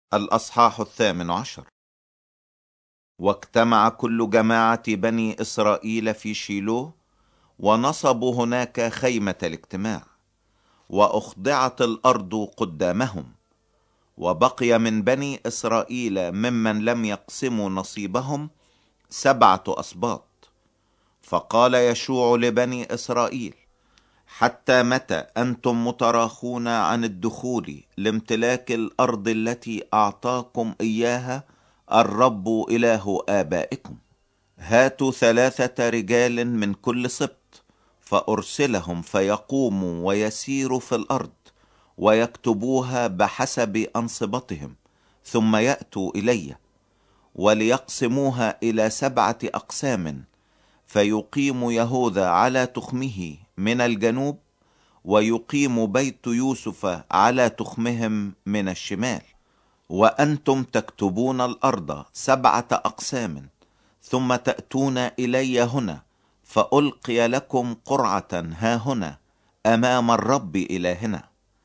الأصحاح 18. واجتمع كل جماعة بني إسرائيل في شيلوه، ونصبوا هناك خيمة الاجتماع، وأخضعت الأرض قدامهم. وبقي من بني إسرائيل ممن لم يقسموا نصيبهم 7 أسباط. فقال يشوع لبني إسرائيل: حتى متى أنتم متراخون عن الدخول لامتلاك الأرض التي أعطاكم إياها الرب إله آبائكم؟ هاتوا 3 رجال من كل سبط، فأرسلهم فيقوموا ويسيروا في الأرض ويكتبوها بحسب أنصبتهم، ثم يأتوا إلي وليقسموها إلى 7 أقسام، فيقيم يهوذا على تخمه من الجنوب، ويقيم بيت يوسف على تخمهم من الشمال. وأنتم تكتبون الأرض 7 أقسام، ثم تأتون إلي هنا، فألقي لكم قرعة هاهنا أمام الرب إلهنا،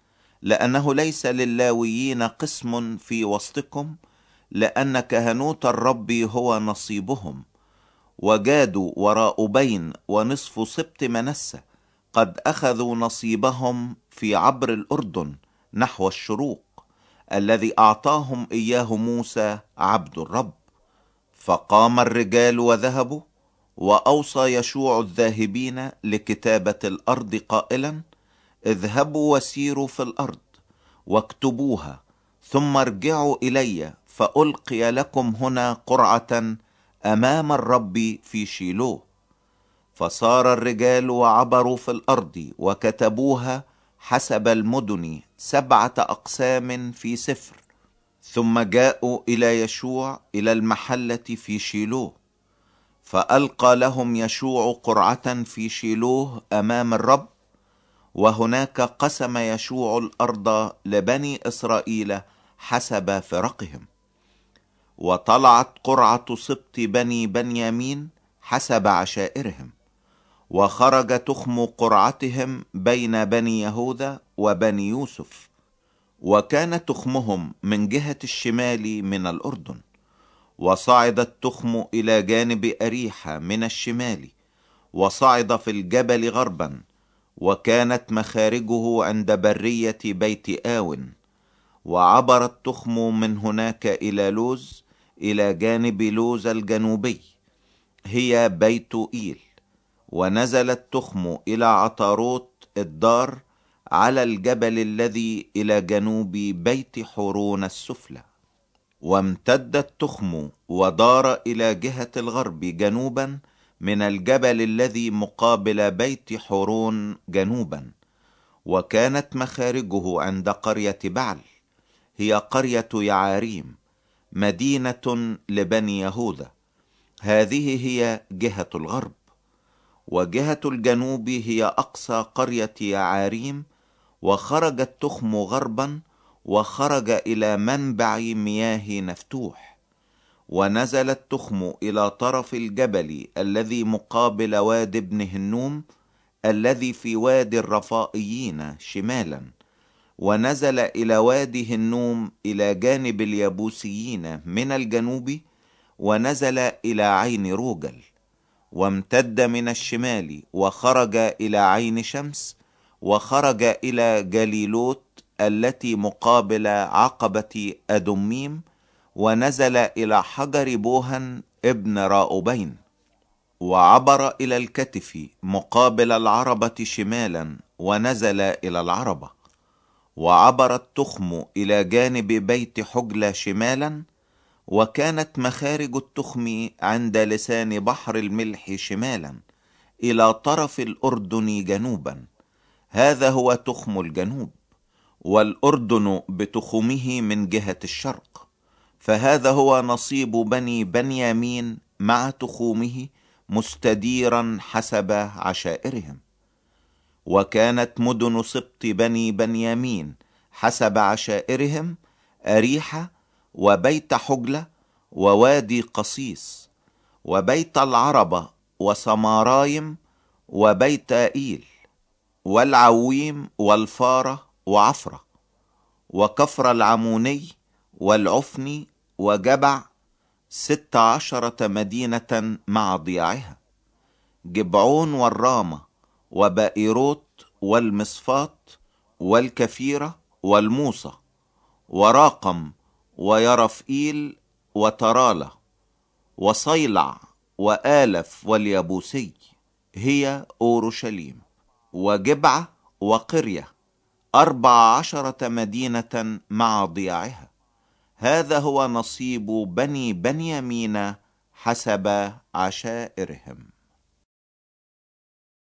لأنه ليس للاويين قسم في وسطكم، لأن كهنوت الرب هو نصيبهم. وجادوا وراؤبين ونصف سبط منسى قد أخذوا نصيبهم في عبر الأردن نحو الشروق، الذي أعطاهم إياه موسى عبد الرب. فقام الرجال وذهبوا، وأوصى يشوع الذاهبين لكتابة الأرض قائلا: اذهبوا وسيروا في الأرض واكتبوها، ثم ارجعوا إلي، فألقي لكم هنا قرعة أمام الرب في شيلوه. فصار الرجال وعبروا في الأرض وكتبوها حسب المدن 7 أقسام في سفر. ثم جاءوا إلى يشوع إلى المحلة في شيلوه، فألقى لهم يشوع قرعة في شيلوه أمام الرب، وهناك قسم يشوع الأرض لبني إسرائيل حسب فرقهم. وطلعت قرعة سبط بني بنيامين حسب عشائرهم، وخرج تخم قرعتهم بين بني يهوذا وبني يوسف. وكان تخمهم من جهة الشمال من الأردن، وصعد التخم إلى جانب أريحة من الشمال، وصعد في الجبل غربا، وكانت مخارجه عند برية بيت آون. وعبر التخم من هناك إلى لوز، إلى جانب لوز الجنوبي، هي بيت إيل. ونزل التخم إلى عطاروت الدار على الجبل الذي إلى جنوب بيت حورون السفلى. وامتد التخم ودار إلى جهة الغرب جنوبا من الجبل الذي مقابل بيت حورون جنوبا. وكانت مخارجه عند قرية بعل، هي قرية يعاريم، مدينة لبني يهوذا. هذه هي جهة الغرب. وجهة الجنوب هي أقصى قرية يعاريم. وخرج التخم غربا، وخرج إلى منبع مياه نفتوح. ونزل التخم إلى طرف الجبل الذي مقابل واد ابن هنوم، الذي في وادي الرفائيين شمالا. ونزل إلى وادي هنوم إلى جانب اليبوسيين من الجنوب، ونزل إلى عين روجل. وامتد من الشمال وخرج إلى عين شمس، وخرج إلى جليلوت التي مقابل عقبة أدميم، ونزل إلى حجر بوهن ابن راؤبين. وعبر إلى الكتف مقابل العربة شمالا، ونزل إلى العربة. وعبر التخم إلى جانب بيت حجلة شمالا، وكانت مخارج التخم عند لسان بحر الملح شمالا إلى طرف الأردن جنوبا. هذا هو تخم الجنوب، والأردن بتخمه من جهة الشرق. فهذا هو نصيب بني بنيامين مع تخومه مستديرا حسب عشائرهم. وكانت مدن سبط بني بنيامين حسب عشائرهم: أريحة، وبيت حجلة، ووادي قصيص، وبيت العربة، وسمارايم، وبيت إيل، والعويم، والفارة، وعفرة، وكفر العموني، والعفن وجبع 16 مدينة مع ضياعها، جبعون والرامة وبائروت والمصفات والكفيرة والموصى وراقم ويرفئيل وترالة وصيلع وآلف واليابوسي، هي أورشليم. وجبعة وقرية 14 مدينة مع ضياعها. هذا هو نصيب بني بنيامين حسب عشائرهم.